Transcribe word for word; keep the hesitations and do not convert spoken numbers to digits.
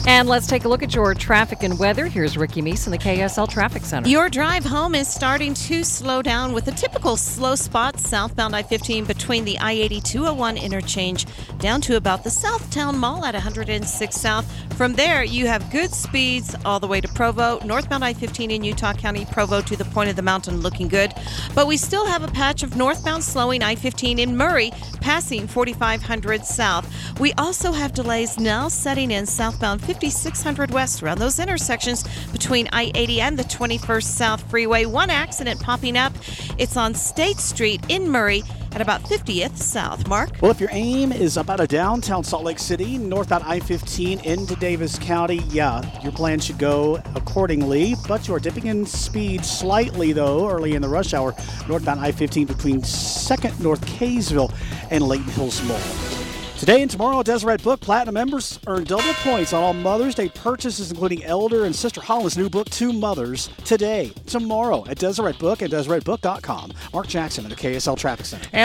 And let's take a look at your traffic and weather. Here's Ricky Meese in the K S L Traffic Center. Your drive home is starting to slow down with a typical slow spot southbound I fifteen between the I eighty two oh one interchange down to about the Southtown Mall at one hundred six South. From there, you have good speeds all the way to Provo. Northbound I fifteen in Utah County, Provo to the point of the mountain looking good. But we still have a patch of northbound slowing I fifteen in Murray, passing forty-five hundred South. We also have delays now setting in southbound fifty-six hundred West around those intersections between I eighty and the twenty-first South Freeway. One accident popping up. It's on State Street in Murray at about fiftieth South. Mark? Well, if your aim is up out of downtown Salt Lake City, northbound I fifteen into Davis County, yeah, your plan should go accordingly. But you are dipping in speed slightly, though, early in the rush hour. Northbound I fifteen between second North Kaysville and Layton Hills Mall. Today and tomorrow, Deseret Book Platinum members earn double points on all Mother's Day purchases, including Elder and Sister Holland's new book, Two Mothers, today, tomorrow at Deseret Book and Deseret Book dot com. Mark Jackson at the K S L Traffic Center.